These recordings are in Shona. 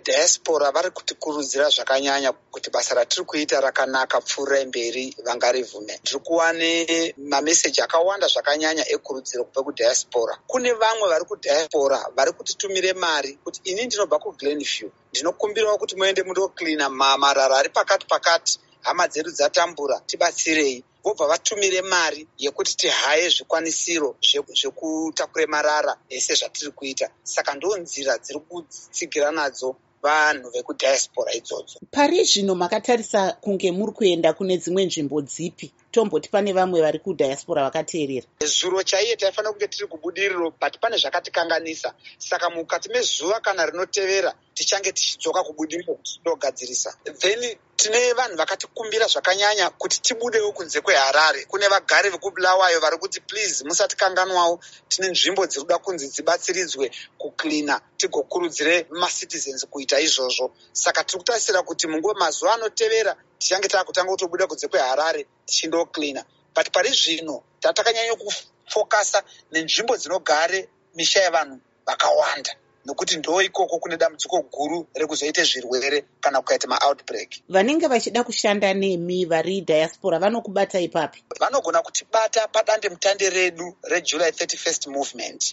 vediaspora vari kutikurudzira zvakanyanya kuti basa ratiri kuita rakanaka, pfuura mberi vangarivume. Tiri kuwane mameseji akawanda zvakanyanya ekurudziro kubva kudiaspora. Kune vamwe vari kudiaspora vari kutitumire mari kuti ini ndinobva kuGlenview, ndinokumbirawo kuti muende mundoklina marara ari pakati hama dzedu dzatambura, tibatsirei. Vobva vatumire mari yekuti tihaye zvikwanisiro zvekutakure marara ese zvatiri kuita. Saka ndo nzira dziri kutsigira nadzo vanhu vekudiaspora idzodzo. Pari zvino makatarisa kunge muri kuenda kune dzimwe nzvimbo dzipi? Tomboti pane vamwe vari kudiaspora vakateerera. Zuro chaiye taifanira kunge tiri kubudiriro, but pane zvakatikanganisa. Saka mukati mezuva kana rinotevera tichange tichidzoka kubudiriro kuti togadzirisa. Then tine vanhu vakatikumbira zvakanyanya kuti tibudewo kunze kweHarare. Kune vagari vekubulawayo vari kuti please musatikanganwawo, tine nzvimbo dziri kuda kunzi dzibatsiridzwe kuklina, tigokurudzire macitizens kuita izvozvo. Saka tiri kutarisira kuti munguva mazuva anotevera tichange taakutanga kutobuda kunze kweHarare tichindoklina. But pari zvino tatakanyanya kufokasa nenzvimbo dzinogare misha yavanhu vakawanda, nokuti ndo ikoko kune dambudziko guru rekuzoite zvirwere kana kukaita maoutbreak. Vanenge vachida kushanda nemi vari diaspora vanokubata ipapi? Vanogona kutibata padande mutande redu reJuly 31st movement,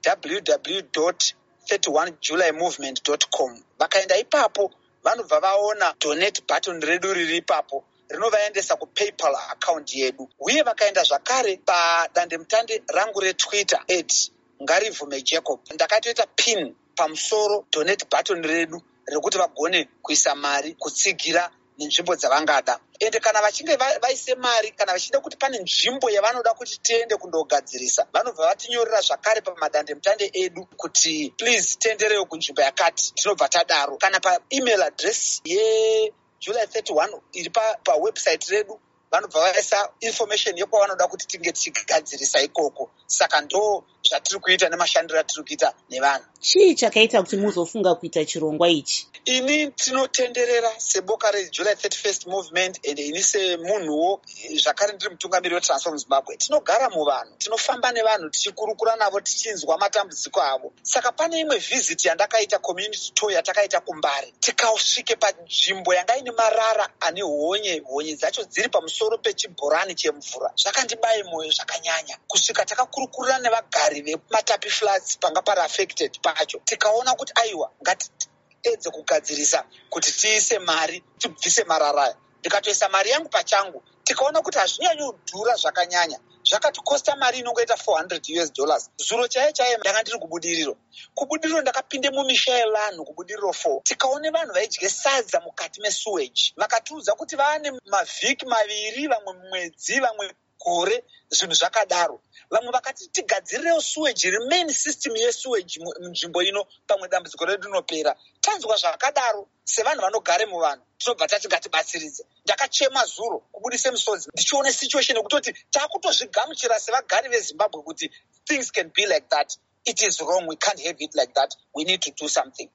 www.31julymovement.com. Vakaenda ipapo vanobva vaona donate button redu riri ipapo rinovaendesa kuPayPal account yedu. Uye vakaenda zvakare padande mutande rangu reTwitter @ngarivume Jacob, ndakatoita pin pamusoro donate button redu rekuti vagone kuisa mari kutsigira nenzvimbo dzavangada. Ende kana vachinge vaise mari, kana vachida kuti pane nzvimbo yavanoda kuti tiende kundogadzirisa, vanobva vatinyorera zvakare pamadande mutande edu kuti please tenderewo kunzvimbo yakati, tinobva tadaro. Kana paemail address yeJuly 31 iri pawebsite redu, vanobva vaisa information yekwavanoda kuti tinge tichigadzirisa ikoko. Saka ndo zvatiri kuita nemashandiro atiri kuita nevanhu. Chii chakaita kuti muzofunga kuita chirongwa ichi? Ini tinotenderera seboka reJuly 31st movement, and ini semunhuwo zvakare ndiri mutungamiri weTransform Zimbabwe. Tinogara muvanhu, tinofamba nevanhu, tichikurukura navo, tichinzwa matambudziko avo. Saka pane imwe visit yandakaita, community tour yatakaita kuMbare. Tikasvike panzvimbo yanga ine marara ane honye dzacho dziri pamusoro pechibhorani chemvura. Zvakandibaya moyo zvakanyanya. Kusvika takakurukurira nevagari vematapi flats panga pari affected pacho. Tikaona kuti aiwa, ngatiedze kugadzirisa kuti tiise mari tibvise marara. Ndikatoisa mari yangu pachangu, tikaona kuti hazvinyanyi kudhura zvakanyanya. Zvakatikosta mari inongoita $400. Zuro chaiye ndanga ndiri kubudiriro ndakapinde mumisha yevanhu kubudiriro 4. Tikaone vanhu vaidye sadza mukati mesewage. Vakatiudza kuti vane mavhiki 2, vamwe mwedzi, vamwe gore, zvinhu zvakadaro. Vamwe vakati tigadzirirewo sewage, remain system yesewage munzvimbo ino pamwe dambudziko redu rinopera. Tanzwa zvakadaro sevanhu vanogare muvanhu, tinobva tati ngatibatsiridze. Ndakachema zuro kubudise musodzi ndichione situation yekutoti taakutozvigamuchira sevagari veZimbabwe kuti things can be like that. It is wrong. We can't have it like that. We need to do something.